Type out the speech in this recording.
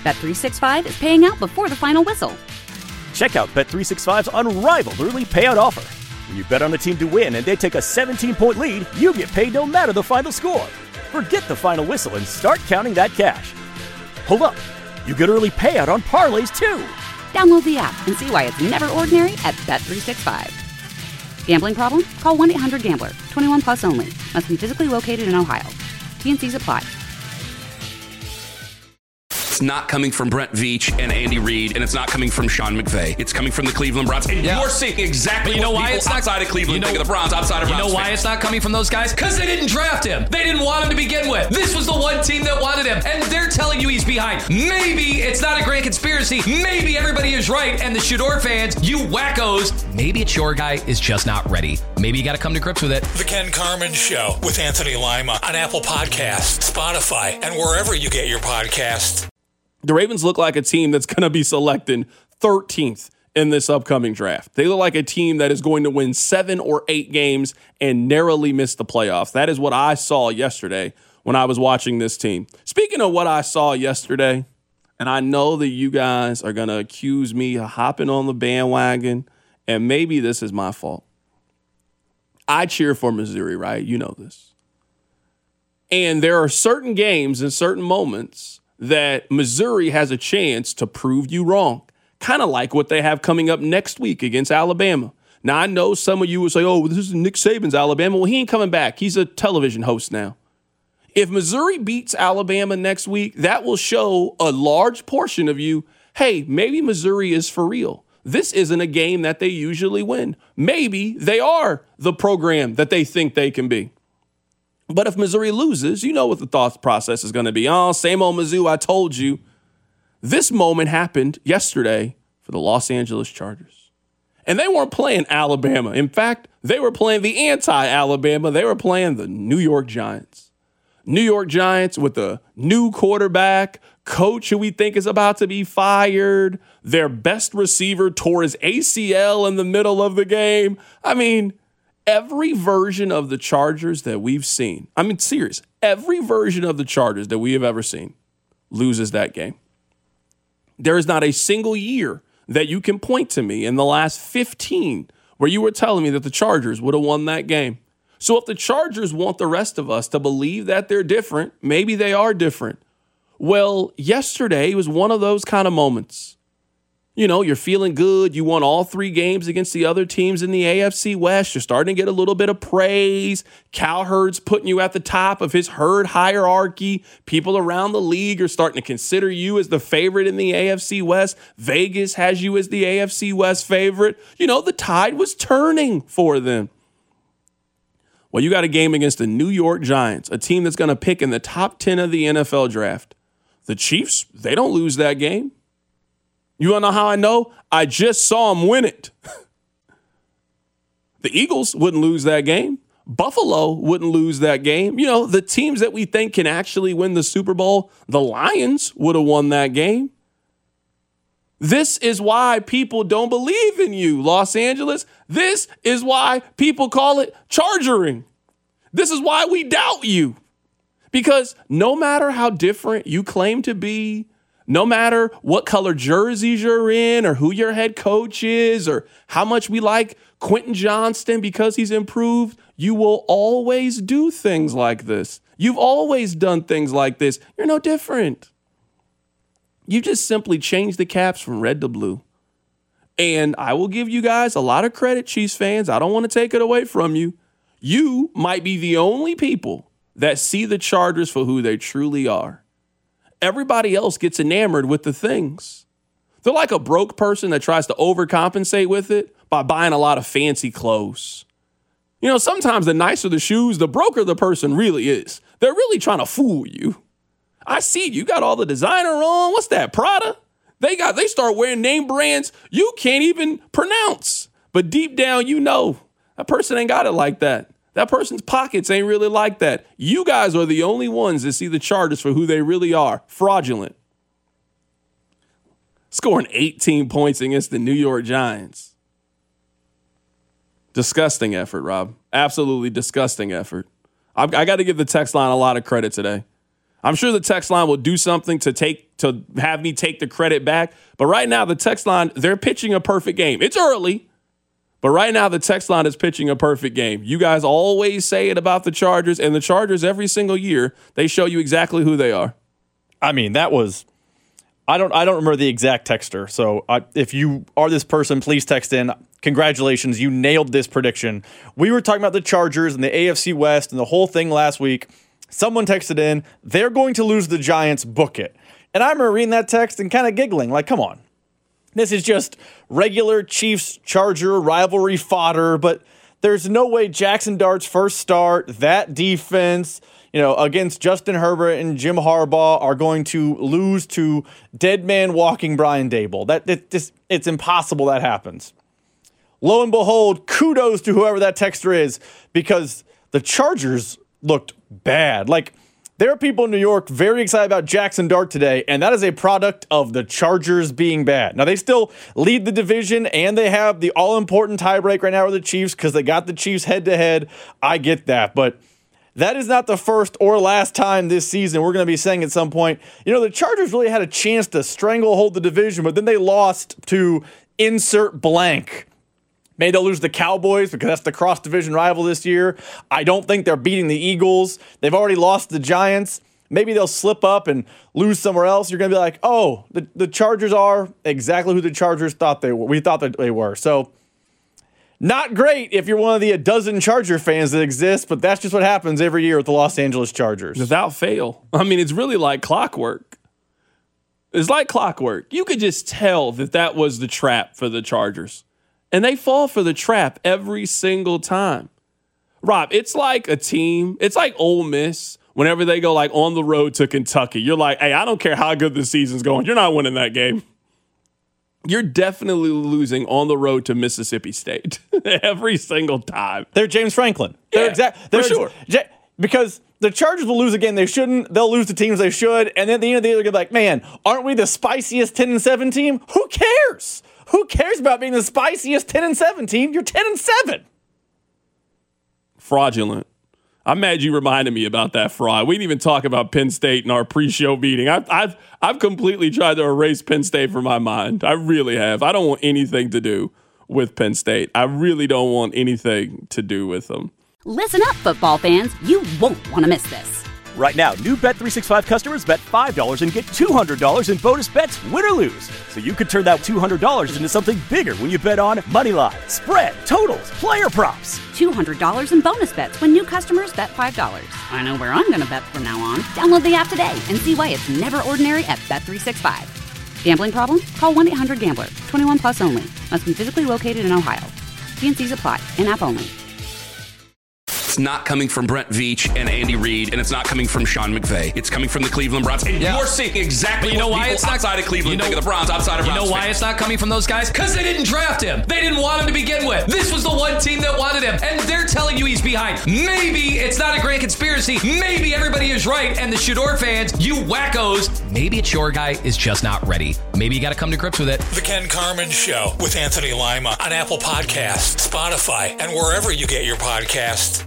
Bet365 is paying out before the final whistle. Check out Bet365's unrivaled early payout offer. When you bet on a team to win and they take a 17-point lead, you get paid no matter the final score. Forget the final whistle and start counting that cash. Hold up. You get early payout on parlays, too. Download the app and see why it's never ordinary at Bet365. Gambling problem? Call 1-800-GAMBLER. 21 plus only. Must be physically located in Ohio. T&Cs apply. It's not coming from Brent Veach and Andy Reid, and it's not coming from Sean McVay. It's coming from the Cleveland Browns. And you're seeing exactly what people outside of Cleveland think of the Browns, outside of Browns. You know why it's not coming from those guys? Because they didn't draft him. They didn't want him to begin with. This was the one team that wanted him, and they're telling you he's behind. Maybe it's not a grand conspiracy. Maybe everybody is right, and the Shador fans, you wackos, maybe it's your guy is just not ready. Maybe you got to come to grips with it. The Ken Carman Show with Anthony Lima on Apple Podcasts, Spotify, and wherever you get your podcasts. The Ravens look like a team that's going to be selected 13th in this upcoming draft. They look like a team that is going to win 7 or 8 games and narrowly miss the playoffs. That is what I saw yesterday when I was watching this team. Speaking of what I saw yesterday, and I know that you guys are going to accuse me of hopping on the bandwagon, and maybe this is my fault. I cheer for Missouri, right? You know this. And there are certain games and certain moments that Missouri has a chance to prove you wrong. Kind of like what they have coming up next week against Alabama. Now, I know some of you will say, oh, this is Nick Saban's Alabama. Well, he ain't coming back. He's a television host now. If Missouri beats Alabama next week, that will show a large portion of you, hey, maybe Missouri is for real. This isn't a game that they usually win. Maybe they are the program that they think they can be. But if Missouri loses, you know what the thought process is going to be. Oh, same old Mizzou, I told you. This moment happened yesterday for the Los Angeles Chargers. And they weren't playing Alabama. In fact, they were playing the anti-Alabama. They were playing the New York Giants. New York Giants with a new quarterback, coach who we think is about to be fired. Their best receiver tore his ACL in the middle of the game. I mean, every version of the Chargers that we've seen, serious, every version of the Chargers that we have ever seen loses that game. There is not a single year that you can point to me in the last 15 where you were telling me that the Chargers would have won that game. So if the Chargers want the rest of us to believe that they're different, maybe they are different. Well, yesterday was one of those kind of moments. You know, you're feeling good. You won all 3 games against the other teams in the AFC West. You're starting to get a little bit of praise. Cowherd's putting you at the top of his herd hierarchy. People around the league are starting to consider you as the favorite in the AFC West. Vegas has you as the AFC West favorite. You know, the tide was turning for them. Well, you got a game against the New York Giants, a team that's going to pick in the top 10 of the NFL draft. The Chiefs, they don't lose that game. You want to know how I know? I just saw them win it. The Eagles wouldn't lose that game. Buffalo wouldn't lose that game. You know, the teams that we think can actually win the Super Bowl, the Lions would have won that game. This is why people don't believe in you, Los Angeles. This is why people call it chargering. This is why we doubt you. Because no matter how different you claim to be, no matter what color jerseys you're in or who your head coach is or how much we like Quentin Johnston because he's improved, you will always do things like this. You've always done things like this. You're no different. You just simply changed the caps from red to blue. And I will give you guys a lot of credit, Chiefs fans. I don't want to take it away from you. You might be the only people that see the Chargers for who they truly are. Everybody else gets enamored with the things. They're like a broke person that tries to overcompensate with it by buying a lot of fancy clothes. You know, sometimes the nicer the shoes, the broker the person really is. They're really trying to fool you. I see you got all the designer on. What's that, Prada? They start wearing name brands you can't even pronounce. But deep down, you know, that person ain't got it like that. That person's pockets ain't really like that. You guys are the only ones that see the Chargers for who they really are. Fraudulent. Scoring 18 points against the New York Giants. Disgusting effort, Rob. Absolutely disgusting effort. I got to give the text line a lot of credit today. I'm sure the text line will do something to have me take the credit back. But right now, the text line, they're pitching a perfect game. It's early, but right now the text line is pitching a perfect game. You guys always say it about the Chargers, and the Chargers every single year, they show you exactly who they are. I mean, that was I don't remember the exact texter. So if you are this person, please text in. Congratulations, you nailed this prediction. We were talking about the Chargers and the AFC West and the whole thing last week. Someone texted in, they're going to lose the Giants, book it. And I remember reading that text and kind of giggling, like, come on. This is just regular Chiefs-Charger rivalry fodder, but there's no way Jackson Dart's first start, that defense, against Justin Herbert and Jim Harbaugh are going to lose to dead man walking Brian Daboll. It's impossible that happens. Lo and behold, kudos to whoever that texter is, because the Chargers looked bad. Like, there are people in New York very excited about Jackson Dart today, and that is a product of the Chargers being bad. Now, they still lead the division, and they have the all-important tiebreak right now with the Chiefs because they got the Chiefs head-to-head. I get that, but that is not the first or last time this season. We're going to be saying at some point, the Chargers really had a chance to stranglehold the division, but then they lost to insert blank. Maybe they'll lose the Cowboys because that's the cross-division rival this year. I don't think they're beating the Eagles. They've already lost the Giants. Maybe they'll slip up and lose somewhere else. You're going to be like, oh, the Chargers are exactly who the Chargers thought they were. We thought that they were. So not great if you're one of the a dozen Charger fans that exist, but that's just what happens every year with the Los Angeles Chargers. Without fail. I mean, it's really like clockwork. It's like clockwork. You could just tell that was the trap for the Chargers. And they fall for the trap every single time. Rob, it's like a team. It's like Ole Miss whenever they go like on the road to Kentucky. You're like, hey, I don't care how good the season's going. You're not winning that game. You're definitely losing on the road to Mississippi State every single time. They're James Franklin. They're for sure. Because the Chargers will lose a game they shouldn't. They'll lose to teams they should. And then at the end of the day, they're going to be like, man, aren't we the spiciest 10-7 team? Who cares? Who cares about being the spiciest 10-7 team? You're 10-7. Fraudulent. I'm mad you reminded me about that fraud. We didn't even talk about Penn State in our pre-show meeting. I've completely tried to erase Penn State from my mind. I really have. I don't want anything to do with Penn State. I really don't want anything to do with them. Listen up, football fans. You won't want to miss this. Right now, new Bet365 customers bet $5 and get $200 in bonus bets, win or lose. So you could turn that $200 into something bigger when you bet on moneyline, spread, totals, player props. $200 in bonus bets when new customers bet $5. I know where I'm going to bet from now on. Download the app today and see why it's never ordinary at Bet365. Gambling problem? Call 1-800-GAMBLER. 21 plus only. Must be physically located in Ohio. T&Cs apply. In-app only. It's not coming from Brent Veach and Andy Reid, and it's not coming from Sean McVay. It's coming from the Cleveland Browns. And you're seeing exactly what people outside of Cleveland think of the Browns, outside of Browns. You know why it's not coming from those guys? Because they didn't draft him. They didn't want him to begin with. This was the one team that wanted him, and they're telling you he's behind. Maybe it's not a grand conspiracy. Maybe everybody is right, and the Shador fans, you wackos, maybe it's your guy is just not ready. Maybe you got to come to grips with it. The Ken Carman Show with Anthony Lima on Apple Podcasts, Spotify, and wherever you get your podcasts.